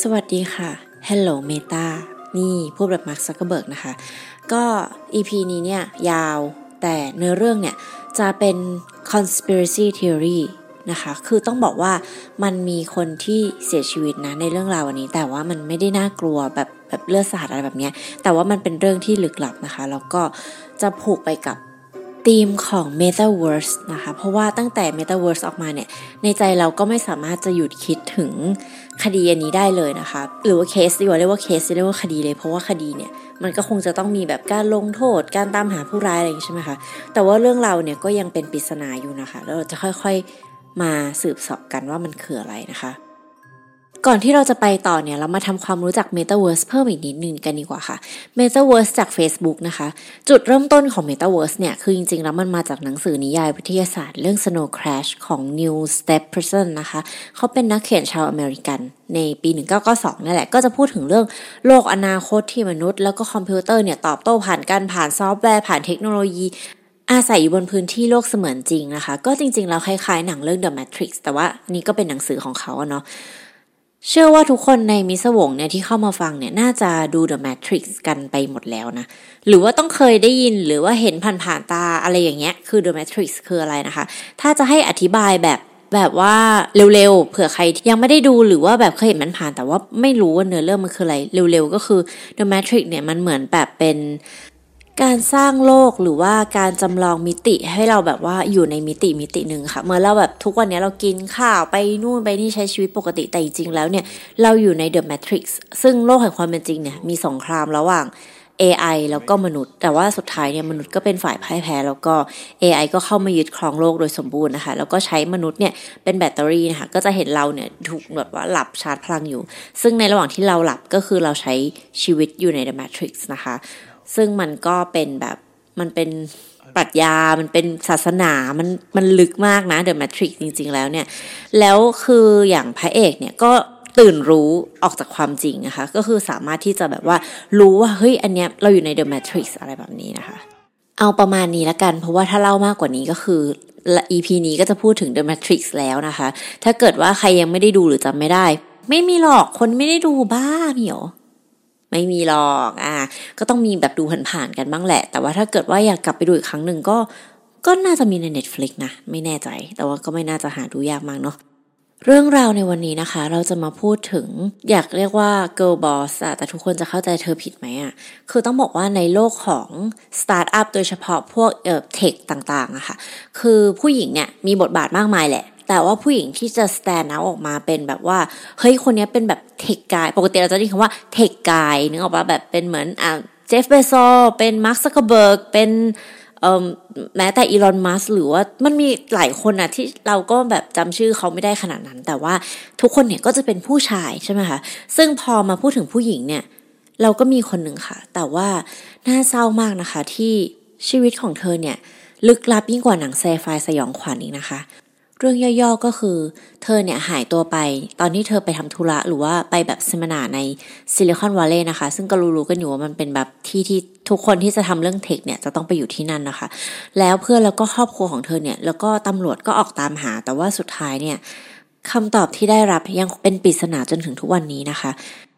สวัสดีค่ะ Hello Meta นี่พูดแบบมาร์ค ซักเคอร์เบิร์กนะคะก็ EP นี้เนี่ยยาวแต่เนื้อเรื่องเนี่ยจะเป็น conspiracy theory นะคะคือต้องบอกว่ามันมีคนที่เสียชีวิตนะในเรื่องราววันนี้แต่ว่ามันไม่ได้น่ากลัวแบบเลือดสาดอะไรแบบนี้แต่ว่ามันเป็นเรื่องที่ลึกลับนะคะแล้วก็จะผูกไปกับธีมของ Metaverse นะคะเพราะว่าตั้งแต่ Metaverse ออกมาเนี่ยในใจเราก็ไม่สามารถจะหยุดคิดถึงคดีอันนี้ได้เลยนะคะหรือว่าเคสดีกว่าเรียกว่าเคสเรียกว่าคดีเลยเพราะว่าคดีเนี่ยมันก็คงจะต้องมีแบบการลงโทษการตามหาผู้ร้ายอะไรอย่างนี้ใช่ไหมคะแต่ว่าเรื่องราวเนี่ยก็ยังเป็นปริศนาอยู่นะคะแล้วเราจะค่อยๆมาสืบเสาะกันว่ามันคืออะไรนะคะก่อนที่เราจะไปต่อเนี่ยเรามาทำความรู้จัก Metaverse เพิ่มอีกนิดนึงกันดีกว่าค่ะ Metaverse จาก Facebook นะคะจุดเริ่มต้นของ Metaverse เนี่ยคือจริงๆแล้วมันมาจากหนังสือนิยายวิทยาศาสตร์เรื่อง Snow Crash ของ Neil Stephenson นะคะเขาเป็นนักเขียนชาวอเมริกันในปี1992นั่นแหละก็จะพูดถึงเรื่องโลกอนาคตที่มนุษย์แล้วก็คอมพิวเตอร์เนี่ยตอบโต้ผ่านซอฟต์แวร์ผ่านเทคโนโลยีอาศัยอยู่บนพื้นที่โลกเสมือนจริงนะคะก็จริงๆแล้วคล้ายๆหนังเรื่อง The Matrix แต่ว่านี่ก็เป็นหนังสือของเขาเนาะเชื่อว่าทุกคนในมิสวงเนี่ยที่เข้ามาฟังเนี่ยน่าจะดู The Matrix กันไปหมดแล้วนะหรือว่าต้องเคยได้ยินหรือว่าเห็นผ่านๆตาอะไรอย่างเงี้ยคือ The Matrix คืออะไรนะคะถ้าจะให้อธิบายแบบว่าเร็วๆเผื่อใครยังไม่ได้ดูหรือว่าแบบเคยเห็นมันผ่านแต่ว่าไม่รู้ว่าเนื้อเรื่องมันคืออะไรเร็วๆก็คือ The Matrix เนี่ยมันเหมือนแบบเป็นการสร้างโลกหรือว่าการจำลองมิติให้เราแบบว่าอยู่ในมิติหนึ่งค่ะเมื่อเราแบบทุกวันนี้เรากินข้าวไปนู่นไปนี่ใช้ชีวิตปกติแต่จริงๆแล้วเนี่ยเราอยู่ใน The Matrix ซึ่งโลกแห่งความเป็นจริงเนี่ยมีสงครามระหว่าง AI แล้วก็มนุษย์แต่ว่าสุดท้ายเนี่ยมนุษย์ก็เป็นฝ่ายพ่ายแพ้แล้วก็ AI ก็เข้ามายึดครองโลกโดยสมบูรณ์นะคะแล้วก็ใช้มนุษย์เนี่ยเป็นแบตเตอรี่นะคะก็จะเห็นเราเนี่ยถูกแบบว่าหลับชาร์จพลังอยู่ซึ่งในระหว่างที่เราหลับก็คือเราใช้ชีวิตอยู่ใน The Matrix นะคะซึ่งมันก็เป็นแบบมันเป็นปรัชญามันเป็นศาสนามันลึกมากนะ The Matrix จริงๆแล้วเนี่ยแล้วคืออย่างพระเอกเนี่ยก็ตื่นรู้ออกจากความจริงนะคะก็คือสามารถที่จะแบบว่ารู้ว่าเฮ้ยอันเนี้ยเราอยู่ใน The Matrix อะไรแบบนี้นะคะเอาประมาณนี้ละกันเพราะว่าถ้าเล่ามากกว่านี้ก็คือ EP นี้ก็จะพูดถึง The Matrix แล้วนะคะถ้าเกิดว่าใครยังไม่ได้ดูหรือจำไม่ได้ไม่มีหรอกคนไม่ได้ดูบ้ามีหรอไม่มีหรอกก็ต้องมีแบบดูผ่านๆกันบ้างแหละแต่ว่าถ้าเกิดว่าอยากกลับไปดูอีกครั้งหนึ่งก็น่าจะมีใน Netflix นะไม่แน่ใจแต่ว่าก็ไม่น่าจะหาดูยากมากเนาะเรื่องราวในวันนี้นะคะเราจะมาพูดถึงอยากเรียกว่า girl boss แต่ทุกคนจะเข้าใจเธอผิดไหมคือต้องบอกว่าในโลกของสตาร์ทอัพโดยเฉพาะพวกเทคต่างๆอะค่ะคือผู้หญิงเนี่ยมีบทบาทมากมายแหละแต่ว่าผู้หญิงที่จะ stand out ออกมาเป็นแบบว่าเฮ้ยคนนี้เป็นแบบเทคกายปกติเราจะได้ยินคำว่าเทคกายนึกออกป่ะแบบเป็นเหมือนเจฟเบโซเป็นมาร์ค ซักเคอร์เบิร์กเป็นแม้แต่อีลอน มัสก์หรือว่ามันมีหลายคนนะที่เราก็แบบจำชื่อเขาไม่ได้ขนาดนั้นแต่ว่าทุกคนเนี่ยก็จะเป็นผู้ชายใช่ไหมคะซึ่งพอมาพูดถึงผู้หญิงเนี่ยเราก็มีคนหนึ่งค่ะแต่ว่าน่าเศร้ามากนะคะที่ชีวิตของเธอเนี่ยลึกลับยิ่งกว่าหนังไซไฟสยองขวัญอีกนะคะเรื่องย่อๆก็คือเธอเนี่ยหายตัวไปตอนที่เธอไปทำธุระหรือว่าไปแบบเซมินาในซิลิคอนวัลเลย์นะคะซึ่งก็รู้ๆกันอยู่ว่ามันเป็นแบบที่ทุกคนที่จะทำเรื่องเทคเนี่ยจะต้องไปอยู่ที่นั่นนะคะแล้วเพื่อนแล้วก็ครอบครัวของเธอเนี่ยแล้วก็ตำรวจก็ออกตามหาแต่ว่าสุดท้ายเนี่ยคำตอบที่ได้รับยังเป็นปริศนาจนถึงทุกวันนี้นะคะ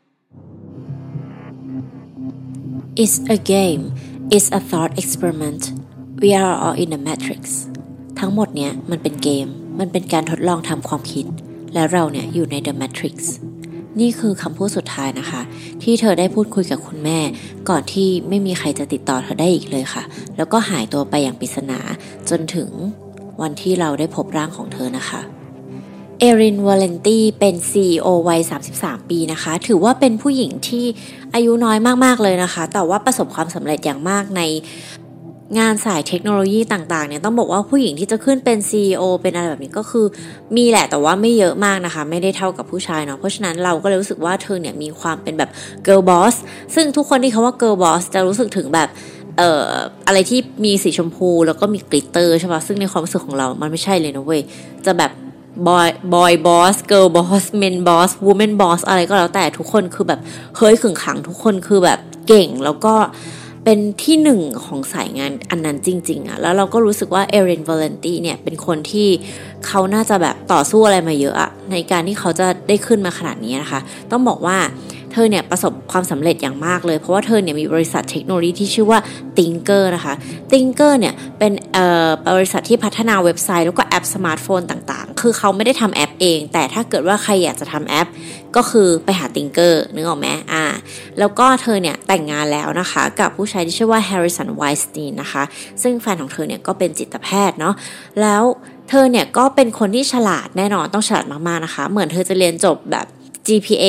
It's a game It's a thought experiment We are all in a matrix ทั้งหมดเนี่ยมันเป็นเกมมันเป็นการทดลองทำความคิดและเราเนี่ยอยู่ใน The Matrix นี่คือคำพูดสุดท้ายนะคะที่เธอได้พูดคุยกับคุณแม่ก่อนที่ไม่มีใครจะติดต่อเธอได้อีกเลยค่ะแล้วก็หายตัวไปอย่างปริศนาจนถึงวันที่เราได้พบร่างของเธอนะคะเอริน วาเลนตีเป็น CEO วัย33 ปีนะคะถือว่าเป็นผู้หญิงที่อายุน้อยมากๆเลยนะคะแต่ว่าประสบความสำเร็จอย่างมากในงานสายเทคโนโลยีต่างๆเนี่ยต้องบอกว่าผู้หญิงที่จะขึ้นเป็น CEO เป็นอะไรแบบนี้ก็คือมีแหละแต่ว่าไม่เยอะมากนะคะไม่ได้เท่ากับผู้ชายเนาะเพราะฉะนั้นเราก็เลยรู้สึกว่าเธอเนี่ยมีความเป็นแบบ girl boss ซึ่งทุกคนที่เขาว่า girl boss จะรู้สึกถึงแบบอะไรที่มีสีชมพูแล้วก็มีกลิตเตอร์ใช่ป่ะซึ่งในความรู้สึกของเรามันไม่ใช่เลยนะเว้ยจะแบบboy boss girl boss men boss woman boss อะไรก็แล้วแต่ทุกคนคือแบบเฮ้ยขึงขังทุกคนคือแบบเก่งแล้วก็เป็นที่หนึ่งของสายงานอันนั้นจริงๆแล้วเราก็รู้สึกว่าเอริน วาเลนตีเนี่ยเป็นคนที่เขาน่าจะแบบต่อสู้อะไรมาเยอะอะในการที่เขาจะได้ขึ้นมาขนาดนี้นะคะต้องบอกว่าเธอเนี่ยประสบความสำเร็จอย่างมากเลยเพราะว่าเธอเนี่ยมีบริษัทเทคโนโลยีที่ชื่อว่า Tinker นะคะ Tinker เนี่ยเป็นบริษัทที่พัฒนาเว็บไซต์แล้วก็แอปสมาร์ทโฟนต่างๆคือเขาไม่ได้ทำแอปเองแต่ถ้าเกิดว่าใครอยากจะทำแอปก็คือไปหา Tinker นึกออกไหมแล้วก็เธอเนี่ยแต่งงานแล้วนะคะกับผู้ชายที่ชื่อว่า Harrison Weinstein นะคะซึ่งแฟนของเธอเนี่ยก็เป็นจิตแพทย์เนาะแล้วเธอเนี่ยก็เป็นคนที่ฉลาดแน่นอนต้องฉลาดมากๆนะคะเหมือนเธอจะเรียนจบแบบGPA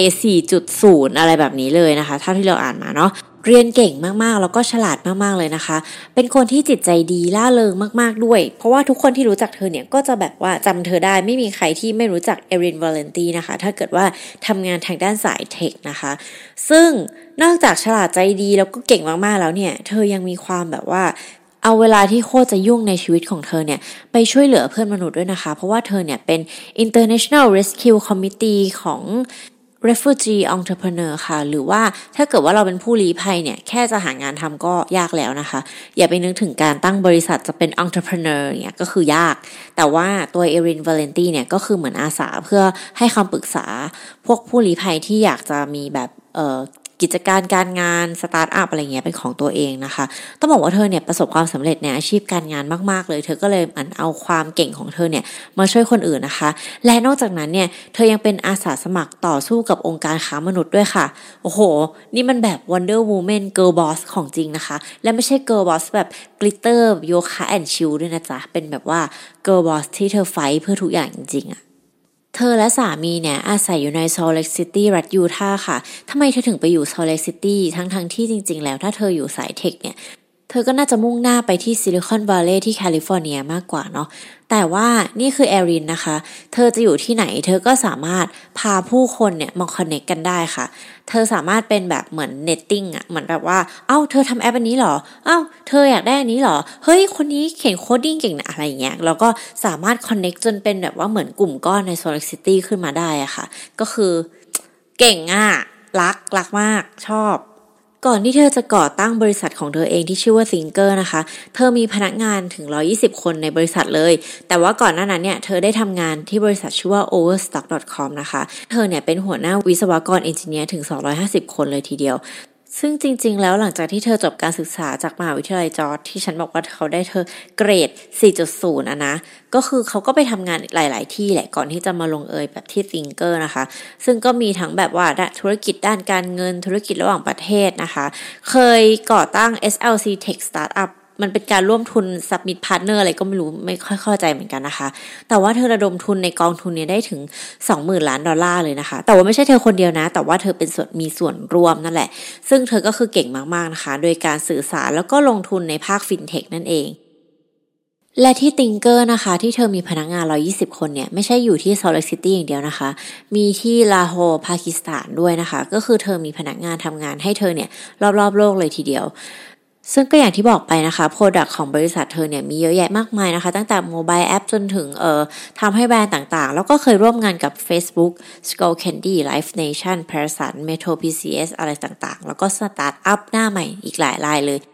4.0 อะไรแบบนี้เลยนะคะเท่าที่เราอ่านมาเนาะเรียนเก่งมากๆแล้วก็ฉลาดมากๆเลยนะคะเป็นคนที่จิตใจดีล่าเริงมากๆด้วยเพราะว่าทุกคนที่รู้จักเธอเนี่ยก็จะแบบว่าจำเธอได้ไม่มีใครที่ไม่รู้จักเอริน วาเลนตีนะคะถ้าเกิดว่าทำงานทางด้านสายเทคนะคะซึ่งนอกจากฉลาดใจดีแล้วก็เก่งมากๆแล้วเนี่ยเธอยังมีความแบบว่าเอาเวลาที่โคตรจะยุ่งในชีวิตของเธอเนี่ยไปช่วยเหลือเพื่อนมนุษย์ด้วยนะคะเพราะว่าเธอเนี่ยเป็น International Rescue Committee ของ Refugee Entrepreneur ค่ะหรือว่าถ้าเกิดว่าเราเป็นผู้ลี้ภัยเนี่ยแค่จะหางานทำก็ยากแล้วนะคะอย่าไปนึกถึงการตั้งบริษัทจะเป็น Entrepreneur เนี่ยก็คือยากแต่ว่าตัวเอริน วาเลนตีเนี่ยก็คือเหมือนอาสาเพื่อให้คำปรึกษาพวกผู้ลี้ภัยที่อยากจะมีแบบกิจการงานสตาร์ทอัพอะไรเงี้ยเป็นของตัวเองนะคะต้องบอกว่าเธอเนี่ยประสบความสำเร็จในอาชีพการงานมากๆเลยเธอก็เลยเอาความเก่งของเธอเนี่ยมาช่วยคนอื่นนะคะและนอกจากนั้นเนี่ยเธอยังเป็นอาสาสมัครต่อสู้กับองค์การค้ามนุษย์ด้วยค่ะโอ้โหนี่มันแบบ Wonder Woman Girl Boss ของจริงนะคะและไม่ใช่ Girl Boss แบบ Glitter โยคะแอนด์ชิลด้วยนะจ๊ะเป็นแบบว่า Girl Boss ที่เธอไฟท์เพื่อทุกอย่างจริงๆอะเธอและสามีเนี่ยอาศัยอยู่ในโซลเลกซิตี้รัฐยูทาห์ค่ะทำไมเธอถึงไปอยู่โซลเลกซิตี้ทั้งที่จริงๆแล้วถ้าเธออยู่สายเทคเนี่ยเธอก็น่าจะมุ่งหน้าไปที่ซิลิคอนวัลเลย์ที่แคลิฟอร์เนียมากกว่าเนาะแต่ว่านี่คือแอรินนะคะเธอจะอยู่ที่ไหนเธอก็สามารถพาผู้คนเนี่ยมาคอนเนคกันได้ค่ะเธอสามารถเป็นแบบเหมือนเนตติ้งอ่ะเหมือนแบบว่าเธอทำแอปอันนี้เหรอเธออยากได้อันนี้เหรอเฮ้ยคนนี้เขียนโคดดิ้งเก่งนะอะไรเงี้ยแล้วก็สามารถคอนเนคจนเป็นแบบว่าเหมือนกลุ่มก้อนใน Solid City ขึ้นมาได้อะค่ะก็คือเก่งรักมากชอบก่อนที่เธอจะก่อตั้งบริษัทของเธอเองที่ชื่อว่า Thinker นะคะเธอมีพนักงานถึง120คนในบริษัทเลยแต่ว่าก่อนหน้านั้นเนี่ยเธอได้ทำงานที่บริษัทชื่อว่า Overstock.com นะคะเธอเนี่ยเป็นหัวหน้าวิศวกรเอนจิเนียร์ถึง250คนเลยทีเดียวซึ่งจริงๆแล้วหลังจากที่เธอจบการศึกษาจากมหาวิทยาลัยจอร์จที่ฉันบอกว่าเขาได้เธอเกรด 4.0 นะก็คือเขาก็ไปทำงานหลายๆที่แหละก่อนที่จะมาลงเอยแบบที่ Thinker นะคะซึ่งก็มีทั้งแบบว่าธุรกิจด้านการเงินธุรกิจระหว่างประเทศนะคะเคยก่อตั้ง SLC Tech Startup มันเป็นการร่วมทุน Submit Partner อะไรก็ไม่รู้ไม่ค่อยเข้าใจเหมือนกันนะคะแต่ว่าเธอระดมทุนในกองทุนเนี่ยได้ถึง 20,000 ล้านดอลลาร์เลยนะคะแต่ว่าไม่ใช่เธอคนเดียวนะแต่ว่าเธอเป็นมีส่วนร่วมนั่นแหละซึ่งเธอก็คือเก่งมากๆนะคะโดยการสื่อสารแล้วก็ลงทุนในภาคฟินเทคนั่นเองและที่ Tinker นะคะที่เธอมีพนักงาน120คนเนี่ยไม่ใช่อยู่ที่ Salt Lake City อย่างเดียวนะคะมีที่ลาโฮร์ปากีสถานด้วยนะคะก็คือเธอมีพนักงานทำงานให้เธอเนี่ยรอบๆโลกเลยทีเดียวซึ่งก็อย่างที่บอกไปนะคะ Product ของบริษัทเธอเนี่ยมีเยอะแยะมากมายนะคะตั้งแต่โมบายแอปจนถึงทำให้แบรนด์ต่างๆแล้วก็เคยร่วมงานกับ Facebook Skull Candy Live Nation Pearson Metro PCS อะไรต่างๆแล้วก็สตาร์ทอัพหน้าใหม่อีกหลายรายเลย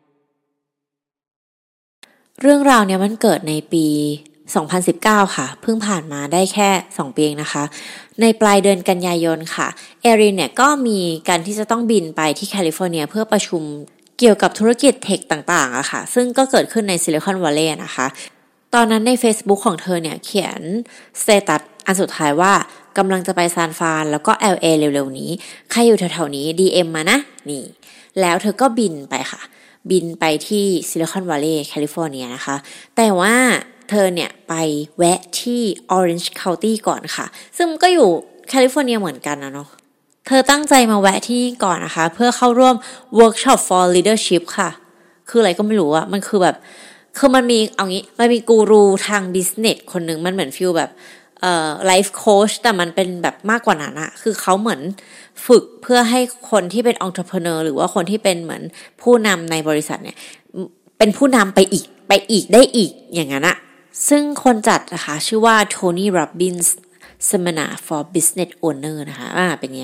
เรื่องราวเนี่ยมันเกิดในปี 2019 ค่ะเพิ่งผ่านมาได้แค่2 ปีเองนะคะในปลายเดือนกันยายนค่ะเอรินเนี่ยก็มีการที่จะต้องบินไปที่แคลิฟอร์เนียเพื่อประชุมเกี่ยวกับธุรกิจเทคต่างๆอะค่ะซึ่งก็เกิดขึ้นในซิลิคอนวัลเลย์นะคะตอนนั้นใน Facebook ของเธอเนี่ยเขียนสเตตัสอันสุดท้ายว่ากำลังจะไปซานฟรานแล้วก็ LA เร็วๆนี้ใครอยู่แถวๆนี้ DM มานะนี่แล้วเธอก็บินไปค่ะบินไปที่ซิลิคอนวัลเลย์แคลิฟอร์เนียนะคะแต่ว่าเธอเนี่ยไปแวะที่ Orange County ก่อนค่ะซึ่งก็อยู่แคลิฟอร์เนียเหมือนกันนะเนาะเธอตั้งใจมาแวะที่ก่อนนะคะเพื่อเข้าร่วม Workshop for Leadership ค่ะคืออะไรก็ไม่รู้อะมันคือแบบคือมันมีเอางี้มันมีกูรูทาง business คนหนึ่งมันเหมือนฟีลแบบlife coach แต่มันเป็นแบบมากกว่านั้นอะคือเขาเหมือนฝึกเพื่อให้คนที่เป็น entrepreneur หรือว่าคนที่เป็นเหมือนผู้นำในบริษัทเนี่ยเป็นผู้นำไปอีกได้อีกอย่างนั้นอะซึ่งคนจัดนะคะชื่อว่าโทนี่โรบินส์Seminar for Business Owner นะคะเป็นไง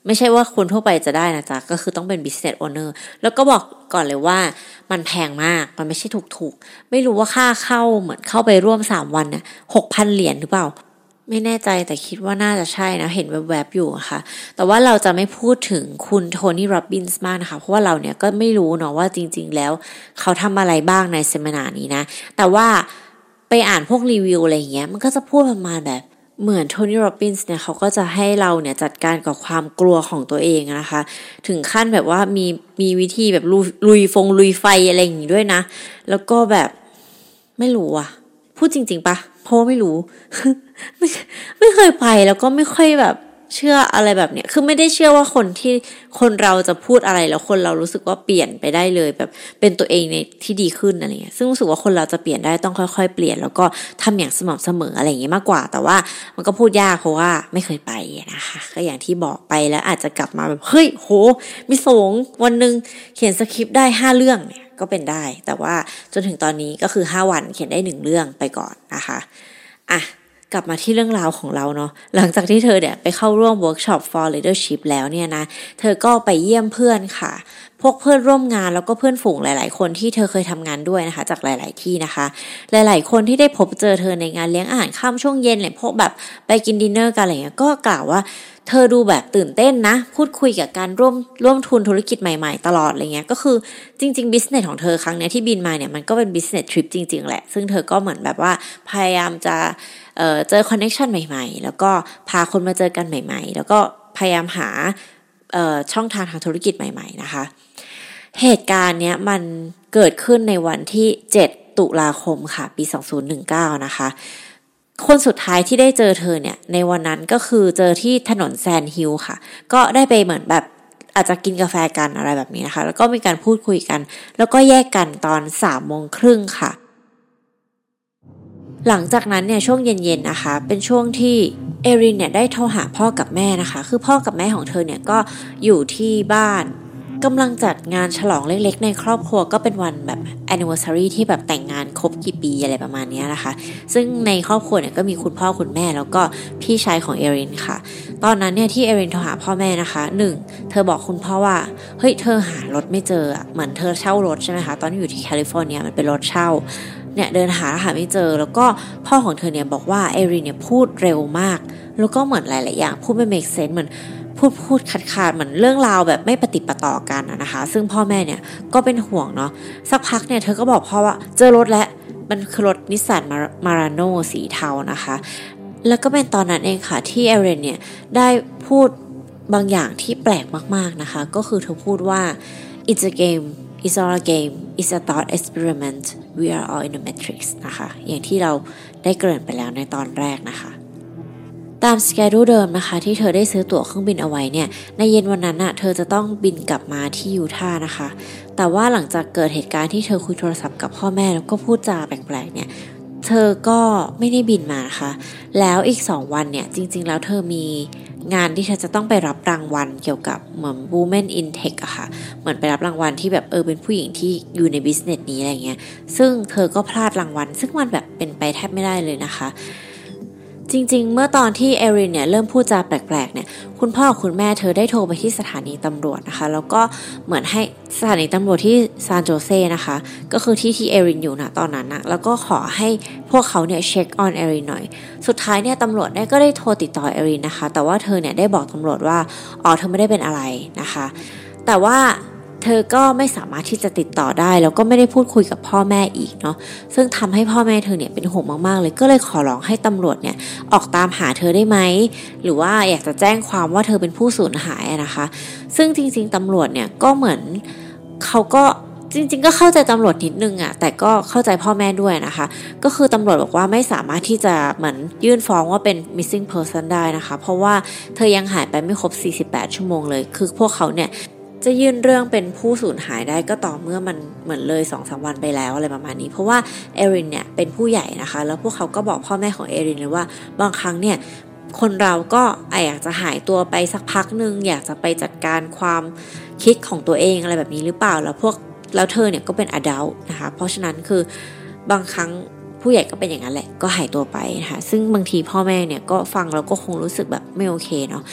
ไม่ใช่ว่าคนทั่วไปจะได้นะจ๊ะก็คือต้องเป็น business owner แล้วก็บอกก่อนเลยว่ามันแพงมากมันไม่ใช่ถูกๆไม่รู้ว่าค่าเข้าเหมือนเข้าไปร่วม3วันน่ะ 6,000 เหรียญหรือเปล่าไม่แน่ใจแต่คิดว่าน่าจะใช่นะเห็นแวบๆอยู่อะค่ะแต่ว่าเราจะไม่พูดถึงคุณโทนี่โรบินส์มากนะคะเพราะว่าเราเนี่ยก็ไม่รู้เนาะว่าจริงๆแล้วเขาทำอะไรบ้างในเซมินาร์นี้นะแต่ว่าไปอ่านพวกรีวิวอะไรอย่างเงี้ยมันก็จะพูดประมาณแบบเหมือนโทนี่โรบินส์เนี่ยเขาก็จะให้เราเนี่ยจัดการกับความกลัวของตัวเองนะคะถึงขั้นแบบว่ามีวิธีแบบลุยไฟอะไรอย่างงี้ด้วยนะแล้วก็แบบไม่รู้อะพูดจริงๆปะเพราะไม่รู้ ไม่เคยไปแล้วก็ไม่ค่อยแบบเชื่ออะไรแบบเนี้ยคือไม่ได้เชื่อว่าคนเราจะพูดอะไรแล้วคนเรารู้สึกว่าเปลี่ยนไปได้เลยแบบเป็นตัวเองในที่ดีขึ้นอะไรเงี้ยซึ่งรู้สึกว่าคนเราจะเปลี่ยนได้ต้องค่อยๆเปลี่ยนแล้วก็ทำอย่างสม่ำเสมออะไรอย่างเงี้ยมากกว่าแต่ว่ามันก็พูดยากเพราะว่าไม่เคยไปนะคะก็อย่างที่บอกไปแล้วอาจจะกลับมาแบบเฮ้ยโหมีสงวันนึงเขียนสคริปต์ได้5เรื่องเนี่ยก็เป็นได้แต่ว่าจนถึงตอนนี้ก็คือ5วันเขียนได้1เรื่องไปก่อนนะคะอ่ะกลับมาที่เรื่องราวของเราเนาะหลังจากที่เธอเนี่ยไปเข้าร่วมเวิร์กช็อป for leadership แล้วเนี่ยนะเธอก็ไปเยี่ยมเพื่อนค่ะพวกเพื่อนร่วมงานแล้วก็เพื่อนฝูงหลายๆคนที่เธอเคยทำงานด้วยนะคะจากหลายๆที่นะคะหลายๆคนที่ได้พบเจอเธอในงานเลี้ยงอาหารค่ำช่วงเย็นอะไรพวกแบบไปกินดินเนอร์กันอะไรเงี้ยก็กล่าวว่าเธอดูแบบตื่นเต้นนะพูดคุยกับการร่วมทุนธุรกิจใหม่ๆตลอดอะไรเงี้ยก็คือจริงๆ business ของเธอครั้งเนี้ยที่บินมาเนี่ยมันก็เป็น business trip จริงๆแหละซึ่งเธอก็เหมือนแบบว่าพยายามจะเจอคอนเนคชันใหม่ๆแล้วก็พาคนมาเจอกันใหม่ๆแล้วก็พยายามหาช่องทางทางธุรกิจใหม่ๆนะคะเหตุการณ์เนี้ยมันเกิดขึ้นในวันที่7ตุลาคมค่ะปี2019นะคะคนสุดท้ายที่ได้เจอเธอเนี่ยในวันนั้นก็คือเจอที่ถนนแซนฮิลล์ค่ะก็ได้ไปเหมือนแบบอาจจะกินกาแฟกันอะไรแบบนี้นะคะแล้วก็มีการพูดคุยกันแล้วก็แยกกันตอน3:30ค่ะหลังจากนั้นเนี่ยช่วงเย็นๆนะคะเป็นช่วงที่เอรินเนี่ยได้โทรหาพ่อกับแม่นะคะคือพ่อกับแม่ของเธอเนี่ยก็อยู่ที่บ้านกำลังจัดงานฉลองเล็กๆในครอบครัวก็เป็นวันแบบ anniversary ที่แบบแต่งงานครบกี่ปีอะไรประมาณนี้นะคะซึ่งในครอบครัวเนี่ยก็มีคุณพ่อคุณแม่แล้วก็พี่ชายของเอรินค่ะตอนนั้นเนี่ยที่เอรินโทรหาพ่อแม่นะคะ1เธอบอกคุณพ่อว่าเฮ้ยเธอหารถไม่เจอเหมือนเธอเช่ารถใช่ไหมคะตอนที่อยู่ที่แคลิฟอร์เนียมันเป็นรถเช่าเนี่ยเดินหาไม่เจอแล้วก็พ่อของเธอเนี่ยบอกว่าเอรินเนี่ยพูดเร็วมากแล้วก็เหมือนหลายๆอย่างพูดไม่ make sense เหมือนพูดขาดเหมือนเรื่องราวแบบไม่ปฏิปต่อกันนะคะซึ่งพ่อแม่เนี่ยก็เป็นห่วงเนาะสักพักเนี่ยเธอก็บอกพ่อว่าเจอรถแล้วมันคือรถนิสสันมาราโนสีเทานะคะแล้วก็เป็นตอนนั้นเองค่ะที่เอรินเนี่ยได้พูดบางอย่างที่แปลกมากๆนะคะก็คือเธอพูดว่า it's a game it's all a game it's a thought experiment we are all in the matrix นะคะอย่างที่เราได้เกริ่นไปแล้วในตอนแรกนะคะตามสเกดูเดิมนะคะที่เธอได้ซื้อตั๋วเครื่องบินเอาไว้เนี่ยในเย็นวันนั้นเธอจะต้องบินกลับมาที่ยูทาห์นะคะแต่ว่าหลังจากเกิดเหตุการณ์ที่เธอคุยโทรศัพท์กับพ่อแม่แล้วก็พูดจาแปลกๆเนี่ยเธอก็ไม่ได้บินมานะคะแล้วอีก2วันเนี่ยจริงๆแล้วเธอมีงานที่เธอจะต้องไปรับรางวัลเกี่ยวกับเหมือน Women in Tech อะค่ะเหมือนไปรับรางวัลที่แบบเป็นผู้หญิงที่อยู่ในบิสเนสนี้อะไรเงี้ยซึ่งเธอก็พลาดรางวัลซึ่งมันแบบเป็นไปแทบไม่ได้เลยนะคะจริงๆเมื่อตอนที่เอรินเนี่ยเริ่มพูดจาแปลกๆเนี่ยคุณพ่อคุณแม่เธอได้โทรไปที่สถานีตำรวจนะคะแล้วก็เหมือนให้สถานีตำรวจที่ซานโจเซ่นะคะก็คือที่เอรินอยู่นะตอนนั้นนะแล้วก็ขอให้พวกเขาเนี่ยเช็คออนเอรินหน่อยสุดท้ายเนี่ยตำรวจเนี่ยก็ได้โทรติดต่อเอรินนะคะแต่ว่าเธอเนี่ยได้บอกตำรวจว่าเธอไม่ได้เป็นอะไรนะคะแต่ว่าเธอก็ไม่สามารถที่จะติดต่อได้แล้วก็ไม่ได้พูดคุยกับพ่อแม่อีกเนาะซึ่งทำให้พ่อแม่เธอเนี่ยเป็นห่วงมากๆเลยก็เลยขอร้องให้ตำรวจเนี่ยออกตามหาเธอได้ไหมหรือว่าอยากจะแจ้งความว่าเธอเป็นผู้สูญหายนะคะซึ่งจริงๆตำรวจเนี่ยก็เหมือนเขาก็จริงๆก็เข้าใจตำรวจนิดนึงแต่ก็เข้าใจพ่อแม่ด้วยนะคะก็คือตำรวจบอกว่าไม่สามารถที่จะเหมือนยื่นฟ้องว่าเป็น missing person ได้นะคะเพราะว่าเธอยังหายไปไม่ครบ48ชั่วโมงเลยคือพวกเขาเนี่ยจะยื่นเรื่องเป็นผู้สูญหายได้ก็ต่อเมื่อมันเหมือนเลย 2-3 วันไปแล้วอะไรประมาณนี้เพราะว่าเอรินเนี่ยเป็นผู้ใหญ่นะคะแล้วพวกเขาก็บอกพ่อแม่ของเอรินเลยว่าบางครั้งเนี่ยคนเราก็อยากจะหายตัวไปสักพักนึงอยากจะไปจัดการความคิดของตัวเองอะไรแบบนี้หรือเปล่าแล้วเธอเนี่ยก็เป็น adult นะคะเพราะฉะนั้นคือบางครั้งผู้ใหญ่ก็เป็นอย่างนั้นแหละก็หายตัวไปนะคะซึ่งบางทีพ่อแม่เนี่ยก็ฟังแล้วก็คงรู้สึกแบบไม่โอเคเนาะ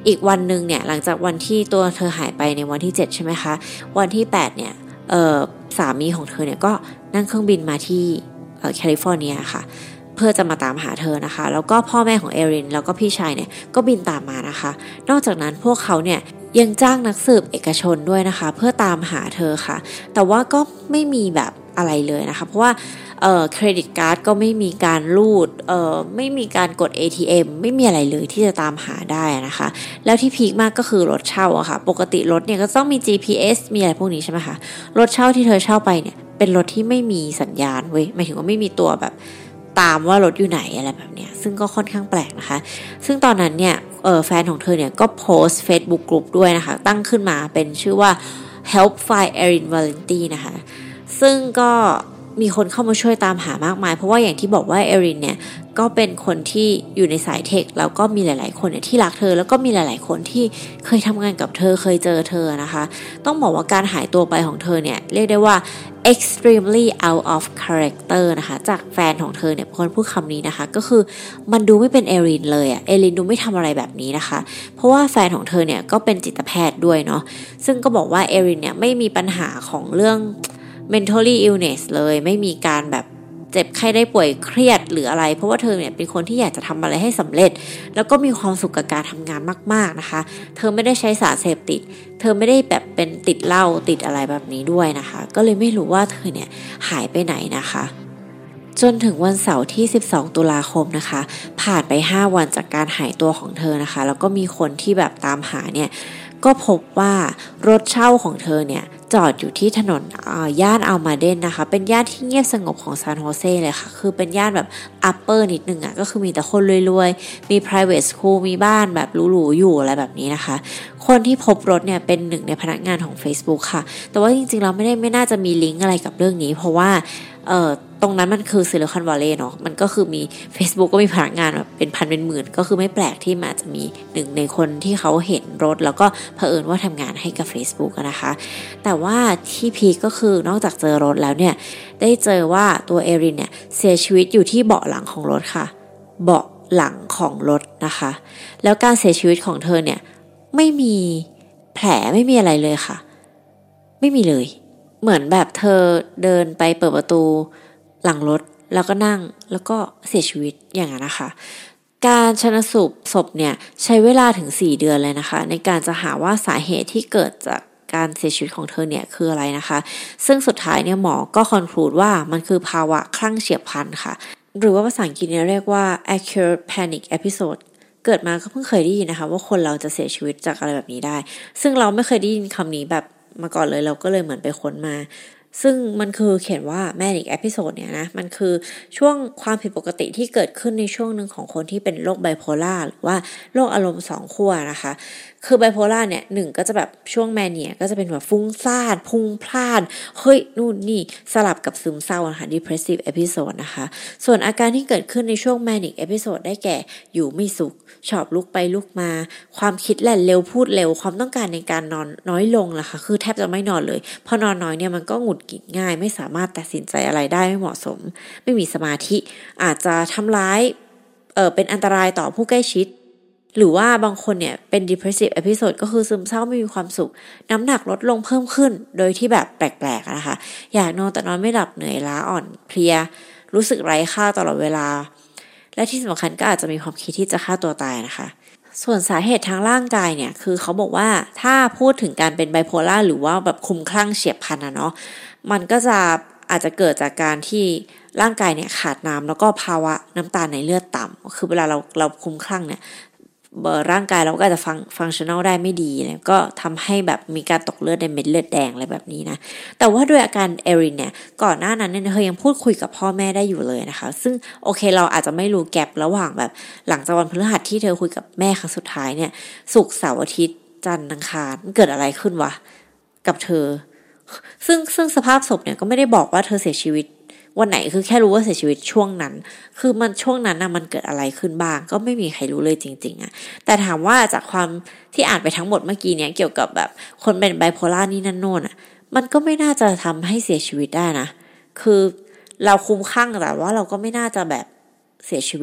อีกวันนึงเนี่ยหลังจากวันที่ตัวเธอหายไปในวันที่7ใช่ไหมคะวันที่8เนี่ยสามีของเธอเนี่ยก็นั่งเครื่องบินมาที่แคลิฟอร์เนียค่ะเพื่อจะมาตามหาเธอนะคะแล้วก็พ่อแม่ของเอรินแล้วก็พี่ชายเนี่ยก็บินตามมานะคะนอกจากนั้นพวกเขาเนี่ยยังจ้างนักสืบเอกชนด้วยนะคะเพื่อตามหาเธอค่ะแต่ว่าก็ไม่มีแบบอะไรเลยนะคะเพราะว่าเครดิตการ์ดก็ไม่มีการรูดไม่มีการกด ATM ไม่มีอะไรเลยที่จะตามหาได้นะคะแล้วที่พีคมากก็คือรถเช่าอะค่ะปกติรถเนี่ยก็ต้องมี GPS มีอะไรพวกนี้ใช่ไหมคะรถเช่าที่เธอเช่าไปเนี่ยเป็นรถที่ไม่มีสัญญาณเว้ยหมายถึงว่าไม่มีตัวแบบตามว่ารถอยู่ไหนอะไรแบบเนี้ยซึ่งก็ค่อนข้างแปลกนะคะซึ่งตอนนั้นเนี่ยแฟนของเธอเนี่ยก็โพสต์ Facebook กลุ่มด้วยนะคะตั้งขึ้นมาเป็นชื่อว่า Help Find Erin Valenti นะคะซึ่งก็มีคนเข้ามาช่วยตามหามากมายเพราะว่าอย่างที่บอกว่าเอรินเนี่ยก็เป็นคนที่อยู่ในสายเทคแล้วก็มีหลายๆคนเนี่ยที่รักเธอแล้วก็มีหลายๆคนที่เคยทำงานกับเธอเคยเจอเธอนะคะต้องบอกว่าการหายตัวไปของเธอเนี่ยเรียกได้ว่า extremely out of character นะคะจากแฟนของเธอเนี่ยคนพูดคำนี้นะคะก็คือมันดูไม่เป็นเอรินเลยอะเอรินดูไม่ทำอะไรแบบนี้นะคะเพราะว่าแฟนของเธอเนี่ยก็เป็นจิตแพทย์ด้วยเนาะซึ่งก็บอกว่าเอรินเนี่ยไม่มีปัญหาของเรื่องmentally illness เลยไม่มีการแบบเจ็บไข้ได้ป่วยเครียดหรืออะไรเพราะว่าเธอเนี่ยเป็นคนที่อยากจะทำอะไรให้สำเร็จแล้วก็มีความสุขกับการทำงานมากๆนะคะเธอไม่ได้ใช้สารเสพติดเธอไม่ได้แบบเป็นติดเหล้าติดอะไรแบบนี้ด้วยนะคะก็เลยไม่รู้ว่าเธอเนี่ยหายไปไหนนะคะจนถึงวันเสาร์ที่12ตุลาคมนะคะผ่านไป5วันจากการหายตัวของเธอนะคะแล้วก็มีคนที่แบบตามหาเนี่ยก็พบว่ารถเช่าของเธอเนี่ยจอดอยู่ที่ถนนย่านอัลมาเดนนะคะเป็นย่านที่เงียบสงบของซานโฮเซเลยค่ะคือเป็นย่านแบบอัปเปอร์นิดนึงอ่ะก็คือมีแต่คนรวยๆมี private school มีบ้านแบบหรูๆอยู่อะไรแบบนี้นะคะคนที่พบรถเนี่ยเป็นหนึ่งในพนักงานของ Facebook ค่ะแต่ว่าจริงๆเราไม่น่าจะมีลิงก์อะไรกับเรื่องนี้เพราะว่าตรงนั้นมันคือซิลิคอนวัลเลย์เนาะมันก็คือมี Facebook ก็มีพนักงานแบบเป็นพันเป็นหมื่นก็คือไม่แปลกที่มันจะมีหนึ่งในคนที่เขาเห็นรถแล้วก็เผอิญว่าทำงานให้กับ Facebook นะคะแต่ว่าที่พีคก็คือนอกจากเจอรถแล้วเนี่ยได้เจอว่าตัวเอรินเนี่ยเสียชีวิตอยู่ที่เบาะหลังของรถค่ะเบาะหลังของรถนะคะแล้วการเสียชีวิตของเธอเนี่ยไม่มีแผลไม่มีอะไรเลยค่ะไม่มีเลยเหมือนแบบเธอเดินไปเปิดประตูหลังรถแล้วก็นั่งแล้วก็เสียชีวิตอย่างนั้นนะคะการชันสูตรศพเนี่ยใช้เวลาถึง4เดือนเลยนะคะในการจะหาว่าสาเหตุที่เกิดจากการเสียชีวิตของเธอเนี่ยคืออะไรนะคะซึ่งสุดท้ายเนี่ยหมอก็คอนคลูดว่ามันคือภาวะคลั่งเฉียบพลันค่ะหรือว่าภาษาอังกฤษเนี่ยเรียกว่า acute panic episode เกิดมาก็เพิ่งเคยได้ยินนะคะว่าคนเราจะเสียชีวิตจากอะไรแบบนี้ได้ซึ่งเราไม่เคยได้ยินคำนี้แบบมาก่อนเลยเราก็เลยเหมือนไปค้นมาซึ่งมันคือเขียนว่า manic episode เนี่ยนะมันคือช่วงความผิดปกติที่เกิดขึ้นในช่วงหนึ่งของคนที่เป็นโรคไบโพล่าหรือว่าโรคอารมณ์2ขั้วนะคะคือไบโพล่าเนี่ยหนึ่งก็จะแบบช่วงแมเนียก็จะเป็นแบบฟุ้งซ่านพุ่งพล่านเฮ้ยนู่นนี่สลับกับซึมเศร้านะคะ depressive episode นะคะส่วนอาการที่เกิดขึ้นในช่วง manic episode ได้แก่อยู่ไม่สุขชอบลุกไปลุกมาความคิดแล่นเร็วพูดเร็วความต้องการในการนอนน้อยลงล่ะค่ะคือแทบจะไม่นอนเลยพอนอนน้อยเนี่ยมันก็หงุดหงิดง่ายไม่สามารถตัดสินใจอะไรได้ไม่เหมาะสมไม่มีสมาธิอาจจะทำร้ายเป็นอันตรายต่อผู้ใกล้ชิดหรือว่าบางคนเนี่ยเป็น depressive episode ก็คือซึมเศร้าไม่มีความสุขน้ำหนักลดลงเพิ่มขึ้นโดยที่แบบแปลกๆนะคะอยากนอนแต่นอนไม่หลับเหนื่อยล้าอ่อนเพลียรู้สึกไร้ค่าตลอดเวลาและที่สำคัญก็อาจจะมีความคิดที่จะฆ่าตัวตายนะคะส่วนสาเหตุทางร่างกายเนี่ยคือเขาบอกว่าถ้าพูดถึงการเป็นไบโพล่าหรือว่าแบบคลุ้มคลั่งเฉียบพลันเนาะมันก็จะอาจจะเกิดจากการที่ร่างกายเนี่ยขาดน้ำแล้วก็ภาวะน้ำตาลในเลือดต่ำคือเวลาเราคลุ้มคลั่งเนี่ยร่างกายเราก็อาจจะฟังชั่นอลได้ไม่ดีแล้วก็ทำให้แบบมีการตกเลือดในเม็ดเลือดแดงอะไรแบบนี้นะแต่ว่าด้วยอาการเอรินเนี่ยก่อนหน้านั้นเนี่ยเธอยังพูดคุยกับพ่อแม่ได้อยู่เลยนะคะซึ่งโอเคเราอาจจะไม่รู้แกประหว่างแบบหลังจากวันพฤหัสที่เธอคุยกับแม่ครั้งสุดท้ายเนี่ยศุกร์เสาร์อาทิตย์จันทร์อังคารเกิดอะไรขึ้นวะกับเธอซึ่งสภาพศพเนี่ยก็ไม่ได้บอกว่าเธอเสียชีวิตวันไหนคือแค่รู้ว่าเสียชีวิตช่วงนั้นคือมันช่วงนั้นนะมันเกิดอะไรขึ้นบ้างก็ไม่มีใครรู้เลยจริงๆอะแต่ถามว่าจากความที่อ่านไปทั้งหมดเมื่อกี้เนี่ยเกี่ยวกับแบบคนเป็นไบโพล่านี่นั่นโน่นอะมันก็ไม่น่าจะทำให้เสียชีวิตได้นะคือเราคุ้มคลั่งแต่ว่าเราก็ไม่น่าจะแบบเสียชีวิตจาก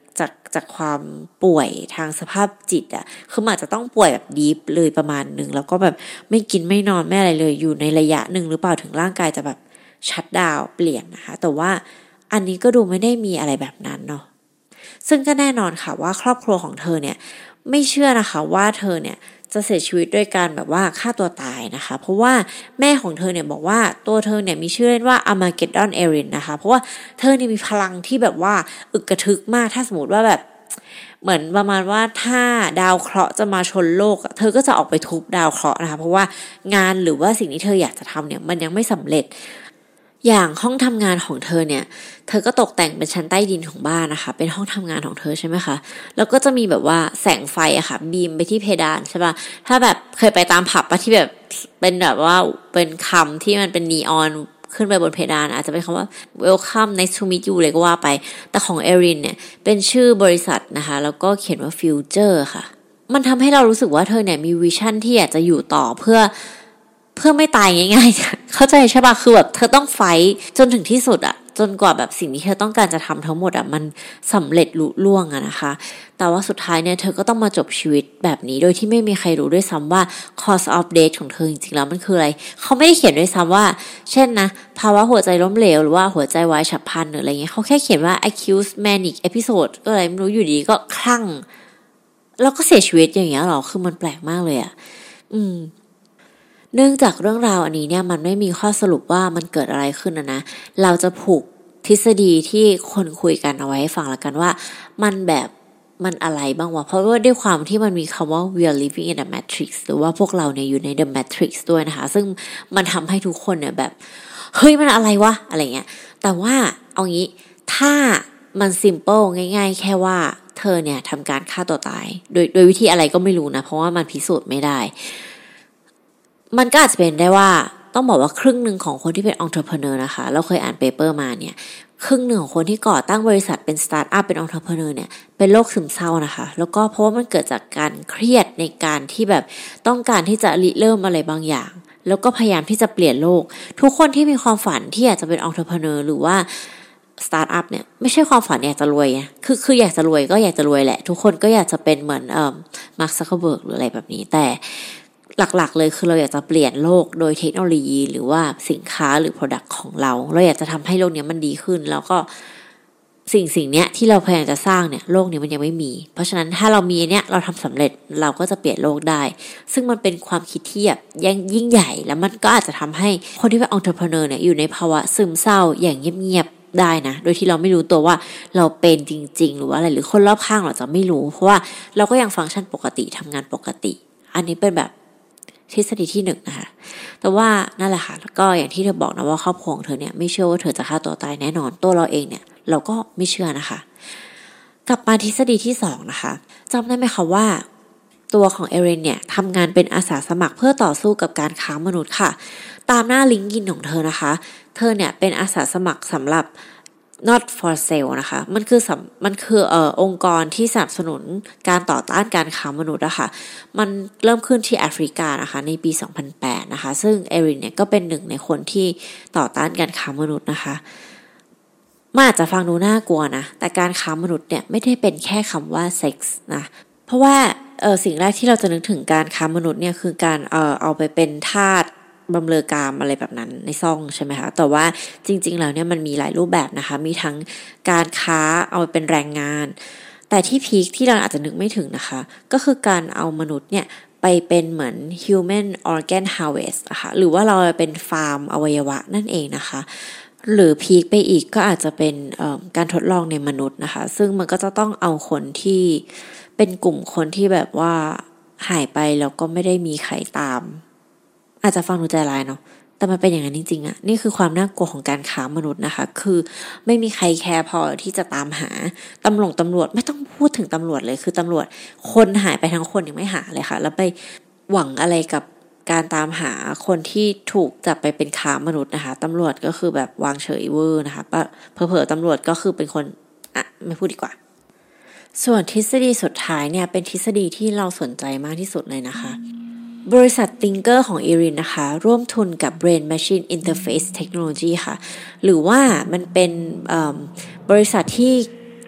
จากความป่วยทางสภาพจิตอ่ะคือมันอาจจะต้องป่วยแบบดีฟเลยประมาณนึงแล้วก็แบบไม่กินไม่นอนไม่อะไรเลยอยู่ในระยะหนึ่งหรือเปล่าถึงร่างกายจะแบบชัตดาวน์เปลี่ยนนะคะแต่ว่าอันนี้ก็ดูไม่ได้มีอะไรแบบนั้นเนาะซึ่งก็แน่นอนค่ะว่าครอบครัวของเธอเนี่ยไม่เชื่อนะคะว่าเธอเนี่ยจะเสียชีวิตด้วยการแบบว่าฆ่าตัวตายนะคะเพราะว่าแม่ของเธอเนี่ยบอกว่าตัวเธอเนี่ยมีชื่อเล่นว่า Armageddon Erin นะคะเพราะว่าเธอเนี่ยมีพลังที่แบบว่าอึกกระทึกมากถ้าสมมติว่าแบบเหมือนประมาณว่าถ้าดาวเคราะห์จะมาชนโลกเธอก็จะออกไปทุบดาวเคราะห์นะคะเพราะว่างานหรือว่าสิ่งที่เธออยากจะทำเนี่ยมันยังไม่สำเร็จอย่างห้องทำงานของเธอเนี่ยเธอก็ตกแต่งเป็นชั้นใต้ดินของบ้านนะคะเป็นห้องทำงานของเธอใช่ไหมคะแล้วก็จะมีแบบว่าแสงไฟอะค่ะบีมไปที่เพดานใช่ป่ะถ้าแบบเคยไปตามผับปะที่แบบเป็นแบบว่าเป็นคำที่มันเป็นนีออนขึ้นไปบนเพดานอาจจะเป็นคำว่า welcome nice to meet you เลยก็ว่าไปแต่ของเอรินเนี่ยเป็นชื่อบริษัทนะคะแล้วก็เขียนว่า future ค่ะมันทำให้เรารู้สึกว่าเธอเนี่ยมีวิชั่นที่อยากจะอยู่ต่อเพื่อไม่ตายง่ายๆเข้าใจใช่ป่ะคือแบบเธอต้องไฟท์จนถึงที่สุดอะจนกว่าแบบสิ่งที่เธอต้องการจะทำทั้งหมดอะมันสำเร็จลุล่วงอะนะคะแต่ว่าสุดท้ายเนี่ยเธอก็ต้องมาจบชีวิตแบบนี้โดยที่ไม่มีใครรู้ด้วยซ้ำว่า cause of death ของเธอจริงๆแล้วมันคืออะไรเขาไม่ได้เขียนด้วยซ้ำว่าเช่นนะภาวะหัวใจล้มเหลวหรือว่าหัวใจวายฉับพลันหรืออะไรเงี้ยเขาแค่เขียนว่า acute manic episode ก็อะไรไม่รู้อยู่ดีก็คลั่งแล้วก็เสียชีวิตอย่างเงี้ยหรอคือมันแปลกมากเลยอะเนื่องจากเรื่องราวอันนี้เนี่ยมันไม่มีข้อสรุปว่ามันเกิดอะไรขึ้นนะเราจะผูกทฤษฎีที่คนคุยกันเอาไว้ให้ฟังละกันว่ามันอะไรบ้างวะเพราะว่าด้วยความที่มันมีคำว่า we are living in the matrix หรือว่าพวกเราเนี่ยอยู่ใน the matrix ด้วยนะคะซึ่งมันทำให้ทุกคนเนี่ยแบบเฮ้ยมันอะไรวะอะไรเงี้ยแต่ว่าเอางี้ถ้ามัน simple ง่ายๆแค่ว่าเธอเนี่ยทำการฆ่าตัวตายโดยวิธีอะไรก็ไม่รู้นะเพราะว่ามันพิสูจน์ไม่ได้มันก็อาจจะเป็นได้ว่าต้องบอกว่าครึ่งหนึ่งของคนที่เป็น entrepreneur นะคะเราเคยอ่านเปเปอร์มาเนี่ยครึ่งหนึ่งของคนที่ก่อตั้งบริษัทเป็นสตาร์ทอัพเป็น entrepreneur เนี่ยเป็นโรคซึมเศร้านะคะแล้วก็เพราะว่ามันเกิดจากการเครียดในการที่แบบต้องการที่จะริเริ่มอะไรบางอย่างแล้วก็พยายามที่จะเปลี่ยนโลกทุกคนที่มีความฝันที่อยากจะเป็น entrepreneur หรือว่าสตาร์ทอัพเนี่ยไม่ใช่ความฝันอยากจะรวยนะคืออยากจะรวยก็อยากจะรวยแหละทุกคนก็อยากจะเป็นเหมือนมาร์ค ซักเคอร์เบิร์กหรืออะไรแบบนี้แต่หลักๆเลยคือเราอยากจะเปลี่ยนโลกโดยเทคโนโลยีหรือว่าสินค้าหรือ product ของเราอยากจะทำให้โลกนี้มันดีขึ้นแล้วก็สิ่งเนี้ยที่เราพยายามจะสร้างเนี่ยโลกนี้มันยังไม่มีเพราะฉะนั้นถ้าเรามีเนี้ยเราทำสำเร็จเราก็จะเปลี่ยนโลกได้ซึ่งมันเป็นความคิดที่แบบยิ่งใหญ่แล้วมันก็อาจจะทำให้คนที่เป็น entrepreneur เนี่ยอยู่ในภาวะซึมเศร้าอย่างเงียบๆได้นะโดยที่เราไม่รู้ตัวว่าเราเป็นจริงๆหรือว่าอะไรหรือคนรอบข้างเราจะไม่รู้เพราะว่าเราก็ยังฟังก์ชันปกติทำงานปกติอันนี้เป็นแบบทฤษฎีที่1นะคะแต่ว่านั่นแหละค่ะแล้วก็อย่างที่เธอบอกนะว่าครอบครัวของเธอเนี่ยไม่เชื่อว่าเธอจะฆ่าตัวตายแน่นอนตัวเราเองเนี่ยเราก็ไม่เชื่อนะคะกลับมาทฤษฎีที่2นะคะจำได้ไหมคะว่าตัวของเอรินเนี่ยทำงานเป็นอาสาสมัครเพื่อต่อสู้กับการค้ามนุษย์ค่ะตามหน้าลิงก์อินของเธอนะคะเธอเนี่ยเป็นอาสาสมัครสำหรับnot for sale นะคะมันคือองค์กรที่สนับสนุนการต่อต้านการค้ามนุษย์นะคะมันเริ่มขึ้นที่แอฟริกานะคะในปี 2008 นะคะซึ่งเอรินเนี่ยก็เป็นหนึ่งในคนที่ต่อต้านการค้ามนุษย์นะคะมันอาจจะฟังดูน่ากลัวนะแต่การค้ามนุษย์เนี่ยไม่ได้เป็นแค่คำว่าเซ็กส์นะเพราะว่าสิ่งแรกที่เราจะนึกถึงการค้ามนุษย์เนี่ยคือการเอาไปเป็นทาสบำเรอกามอะไรแบบนั้นในซ่องใช่ไหมคะแต่ว่าจริงๆแล้วเนี่ยมันมีหลายรูปแบบนะคะมีทั้งการค้าเอาไปเป็นแรงงานแต่ที่พีคที่เราอาจจะนึกไม่ถึงนะคะก็คือการเอามนุษย์เนี่ยไปเป็นเหมือน human organ harvest นะคะหรือว่าเราเป็นฟาร์มอวัยวะนั่นเองนะคะหรือพีคไปอีกก็อาจจะเป็นการทดลองในมนุษย์นะคะซึ่งมันก็จะต้องเอาคนที่เป็นกลุ่มคนที่แบบว่าหายไปแล้วก็ไม่ได้มีใครตามอาจจะฟังดูใจร้ายเนาะแต่มันเป็นอย่างนั้นจริงๆอะนี่คือความน่ากลัวของการค้ามนุษย์นะคะคือไม่มีใครแคร์พอที่จะตามหาตำรวจไม่ต้องพูดถึงตำรวจเลยคือตำรวจคนหายไปทั้งคนยังไม่หาเลยค่ะแล้วไปหวังอะไรกับการตามหาคนที่ถูกจับไปเป็นค้ามนุษย์นะคะตำรวจก็คือแบบวางเฉยเวอร์นะคะเผลอๆตำรวจก็คือเป็นคนไม่พูดดีกว่าส่วนทฤษฎีสุดท้ายเนี่ยเป็นทฤษฎีที่เราสนใจมากที่สุดเลยนะคะบริษัท Tinker ของ Erin นะคะร่วมทุนกับ Brain Machine Interface Technology ค่ะหรือว่ามันเป็นบริษัทที่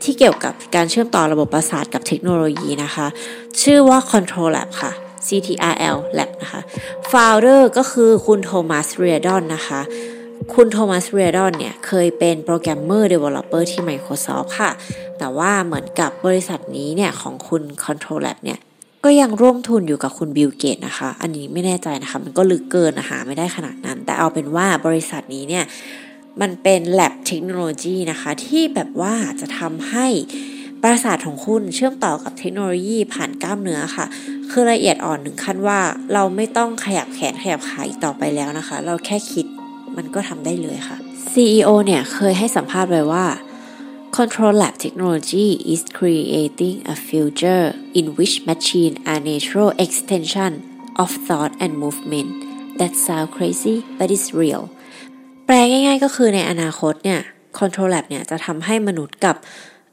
ที่เกี่ยวกับการเชื่อมต่อระบบประสาทกับเทคโนโลยีนะคะชื่อว่า Control Lab ค่ะ CTRL Lab นะคะ Founder ก็คือคุณโทมัส เรียดอนนะคะคุณโทมัส เรียดอนเนี่ยเคยเป็นโปรแกรมเมอร์ developer ที่ Microsoft ค่ะแต่ว่าเหมือนกับบริษัทนี้เนี่ยของคุณ Control Lab เนี่ยก็ยังร่วมทุนอยู่กับคุณบิลเกตนะคะอันนี้ไม่แน่ใจนะคะมันก็ลึกเกินหาไม่ได้ขนาดนั้นแต่เอาเป็นว่าบริษัทนี้เนี่ยมันเป็น lab เทคโนโลยีนะคะที่แบบว่าจะทำให้ประสาทของคุณเชื่อมต่อกับเทคโนโลยีผ่านกล้ามเนื้อค่ะคือละเอียดอ่อนถึงขั้นว่าเราไม่ต้องขยับแขนขยับขาอีกต่อไปแล้วนะคะเราแค่คิดมันก็ทำได้เลยค่ะ CEO เนี่ยเคยให้สัมภาษณ์ไว้ว่าControl Lab technology is creating a future in which machines are natural extension of thought and movement. That sounds crazy, but it's real. แปลง่ายๆก็คือในอนาคตเนี่ย Control Lab เนี่ยจะทำให้มนุษย์กับ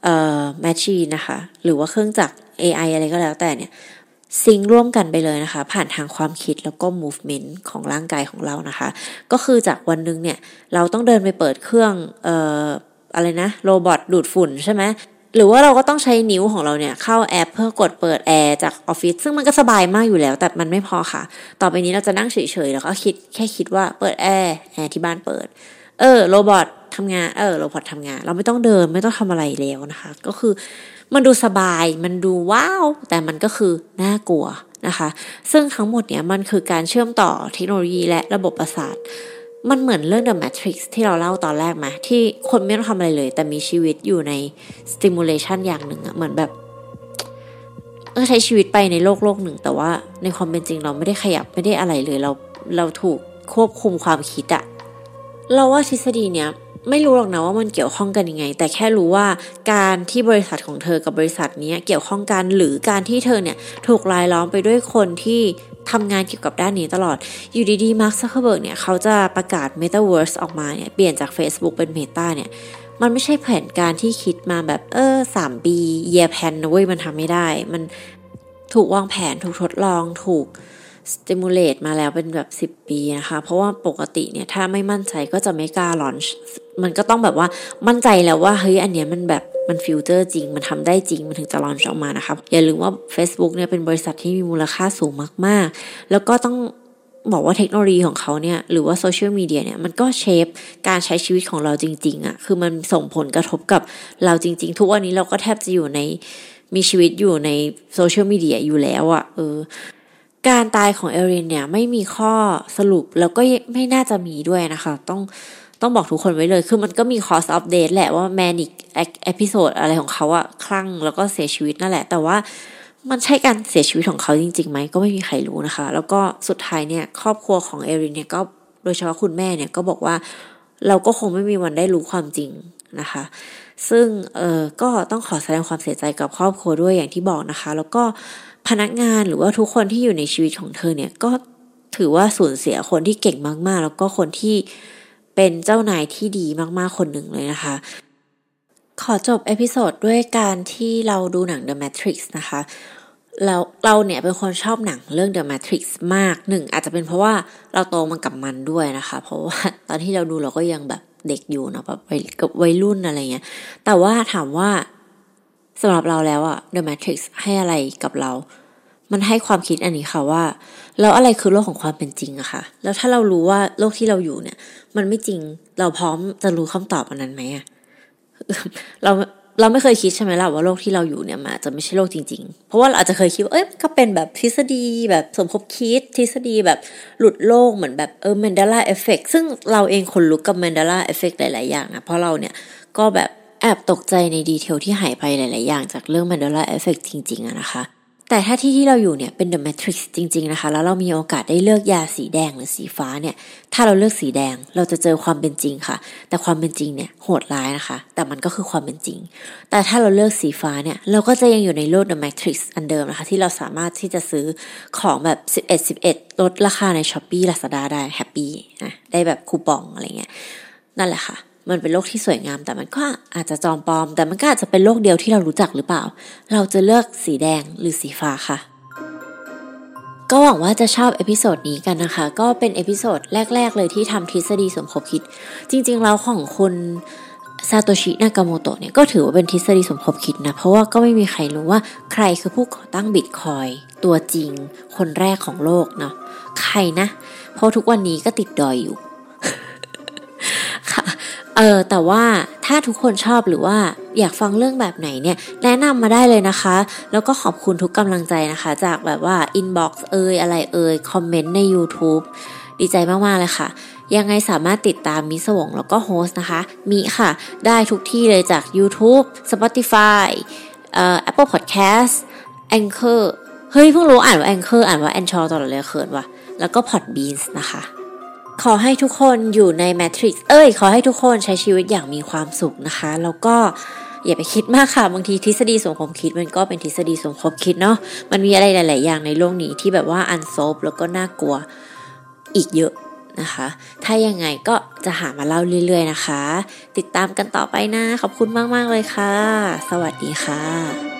machine นะคะหรือว่าเครื่องจักร AI อะไรก็แล้วแต่เนี่ยซิงร่วมกันไปเลยนะคะผ่านทางความคิดแล้วก็ movement ของร่างกายของเรานะคะก็คือจากวันนึงเนี่ยเราต้องเดินไปเปิดเครื่องอะไรนะโรบอทดูดฝุ่นใช่ไหมหรือว่าเราก็ต้องใช้นิ้วของเราเนี่ยเข้าแอปเพื่อกดเปิดแอร์จากออฟฟิศซึ่งมันก็สบายมากอยู่แล้วแต่มันไม่พอค่ะต่อไปนี้เราจะนั่งเฉยๆแล้วก็คิดว่าเปิดแอร์ที่บ้านเปิดโรบอททำงานโรบอททำงานเราไม่ต้องเดินไม่ต้องทำอะไรแล้วนะคะก็คือมันดูสบายมันดูว้าวแต่มันก็คือน่ากลัวนะคะซึ่งทั้งหมดเนี่ยมันคือการเชื่อมต่อเทคโนโลยีและระบบประสาทมันเหมือนเรื่อง The Matrix ที่เราเล่าตอนแรกมาที่คนไม่ต้องทำอะไรเลยแต่มีชีวิตอยู่ใน stimulation อย่างหนึ่งอะเหมือนแบบใช้ชีวิตไปในโลกหนึ่งแต่ว่าในความเป็นจริงเราไม่ได้ขยับไม่ได้อะไรเลยเราถูกควบคุมความคิดอะเราว่าทฤษฎีเนี้ยไม่รู้หรอกนะว่ามันเกี่ยวข้องกันยังไงแต่แค่รู้ว่าการที่บริษัทของเธอกับบริษัทนี้เกี่ยวข้องกันหรือการที่เธอเนี่ยถูกรายล้อมไปด้วยคนที่ทำงานเกี่ยวกับด้านนี้ตลอดอยู่ดีๆมาร์ค ซักเคอร์เบิร์กเนี่ยเขาจะประกาศ Metaverse ออกมาเนี่ยเปลี่ยนจาก Facebook เป็น Meta เนี่ยมันไม่ใช่แผนการที่คิดมาแบบ3 ปี year plan นะเว้ยมันทำไม่ได้มันถูกวางแผนถูกทดลองถูกstimulate มาแล้วเป็นแบบ10 ปีนะคะเพราะว่าปกติเนี่ยถ้าไม่มั่นใจก็จะไม่กล้า launch มันก็ต้องแบบว่ามั่นใจแล้วว่าเฮ้ยอันเนี้ยมันแบบมันฟิวเจอร์จริงมันทำได้จริงมันถึงจะ launch ออกมานะคะอย่าลืมว่า Facebook เนี่ยเป็นบริษัทที่มีมูลค่าสูงมากๆแล้วก็ต้องบอกว่าเทคโนโลยีของเขาเนี่ยหรือว่าโซเชียลมีเดียเนี่ยมันก็เชฟการใช้ชีวิตของเราจริงๆอ่ะคือมันส่งผลกระทบกับเราจริงๆทุกวันนี้เราก็แทบจะอยู่ในมีชีวิตอยู่ในโซเชียลมีเดียอยู่แล้วอ่ะการตายของเอรินเนี่ยไม่มีข้อสรุปแล้วก็ไม่น่าจะมีด้วยนะคะต้องบอกทุกคนไว้เลยคือมันก็มีคอร์สอัปเดตแหละว่าแมนิกเอพิโซดอะไรของเขาอะคลั่งแล้วก็เสียชีวิตนั่นแหละแต่ว่ามันใช่การเสียชีวิตของเขาจริงๆไหมก็ไม่มีใครรู้นะคะแล้วก็สุดท้ายเนี่ยครอบครัวของเอรินเนี่ยก็โดยเฉพาะคุณแม่เนี่ยก็บอกว่าเราก็คงไม่มีวันได้รู้ความจริงนะคะซึ่งก็ต้องขอแสดงความเสียใจกับครอบครัวด้วยอย่างที่บอกนะคะแล้วก็พนักงานหรือว่าทุกคนที่อยู่ในชีวิตของเธอเนี่ยก็ถือว่าสูญเสียคนที่เก่งมากๆแล้วก็คนที่เป็นเจ้านายที่ดีมากๆคนหนึ่งเลยนะคะขอจบเอพิโซดด้วยการที่เราดูหนัง The Matrix นะคะแล้วเราเนี่ยเป็นคนชอบหนังเรื่อง The Matrix มากหนึ่งอาจจะเป็นเพราะว่าเราโตมากับมันด้วยนะคะเพราะว่าตอนที่เราดูเราก็ยังแบบเด็กอยู่เนาะแบบวัยรุ่นอะไรเงี้ยแต่ว่าถามว่าสำหรับเราแล้วอะ The Matrix ให้อะไรกับเรามันให้ความคิดอันนี้ค่ะว่าแล้วอะไรคือโลกของความเป็นจริงอะค่ะแล้วถ้าเรารู้ว่าโลกที่เราอยู่เนี่ยมันไม่จริงเราพร้อมจะรู้คำตอบอันนั้นไหมอะ เราไม่เคยคิดใช่ไหมล่ะว่าโลกที่เราอยู่เนี่ยมันอาจจะไม่ใช่โลกจริงๆเพราะว่าเราอาจจะเคยคิดว่าก็เป็นแบบทฤษฎีแบบสมคบคิดทฤษฎีแบบหลุดโลกเหมือนแบบMandela Effect ซึ่งเราเองขนลุกกับ Mandela Effect หลายๆอย่างนะเพราะเราเนี่ยก็แบบแอบตกใจในดีเทลที่หายไปหลายๆอย่างจากเรื่อง Mandela Effect จริงๆอะนะคะแต่ถ้าที่เราอยู่เนี่ยเป็น The Matrix จริงๆนะคะแล้วเรามีโอกาสได้เลือกยาสีแดงหรือสีฟ้าเนี่ยถ้าเราเลือกสีแดงเราจะเจอความเป็นจริงค่ะแต่ความเป็นจริงเนี่ยโหดร้ายนะคะแต่มันก็คือความเป็นจริงแต่ถ้าเราเลือกสีฟ้าเนี่ยเราก็จะยังอยู่ในโลก The Matrix อันเดิมนะคะที่เราสามารถที่จะซื้อของแบบ11ลดราคาใน Shopee Lazada ได้แฮปปี้นะได้แบบคูปองอะไรเงี้ยนั่นแหละค่ะมันเป็นโลกที่สวยงามแต่มันก็อาจจะจอมปลอมแต่มันก็อาจจะเป็นโลกเดียวที่เรารู้จักหรือเปล่าเราจะเลือกสีแดงหรือสีฟ้าค่ะก็หวังว่าจะชอบเอพิโซดนี้กันนะคะก็เป็นเอพิโซดแรกๆเลยที่ทำทฤษฎีสมคบคิดจริงๆแล้วของคุณซาโตชิ นากาโมโตะเนี่ยก็ถือว่าเป็นทฤษฎีสมคบคิดนะเพราะว่าก็ไม่มีใครรู้ว่าใครคือผู้ก่อตั้งบิตคอยน์ตัวจริงคนแรกของโลกเนาะใครนะเพราะทุกวันนี้ก็ติดดอยอยู่ ค่ะแต่ว่าถ้าทุกคนชอบหรือว่าอยากฟังเรื่องแบบไหนเนี่ยแนะนำมาได้เลยนะคะแล้วก็ขอบคุณทุกกำลังใจนะคะจากแบบว่า inbox อะไรคอมเมนต์ใน YouTube ดีใจมากๆเลยค่ะยังไงสามารถติดตามมิสวงแล้วก็โฮสต์นะคะมีค่ะได้ทุกที่เลยจาก YouTube Spotify Apple Podcast Anchor เฮ้ยเพิ่งรู้อ่านว่า Anchor อ่านว่า Anchor ตลอดเลยเขินว่ะแล้วก็ Podbeans นะคะขอให้ทุกคนอยู่ใน Matrix ขอให้ทุกคนใช้ชีวิตอย่างมีความสุขนะคะแล้วก็อย่าไปคิดมากค่ะบางทีทฤษฎีสมคบคิดมันก็เป็นทฤษฎีสมคบคิดเนาะมันมีอะไรหลายๆอย่างในโลกนี้ที่แบบว่า unsolved แล้วก็น่ากลัวอีกเยอะนะคะถ้ายังไงก็จะหามาเล่าเรื่อยๆนะคะติดตามกันต่อไปนะขอบคุณมากๆเลยค่ะสวัสดีค่ะ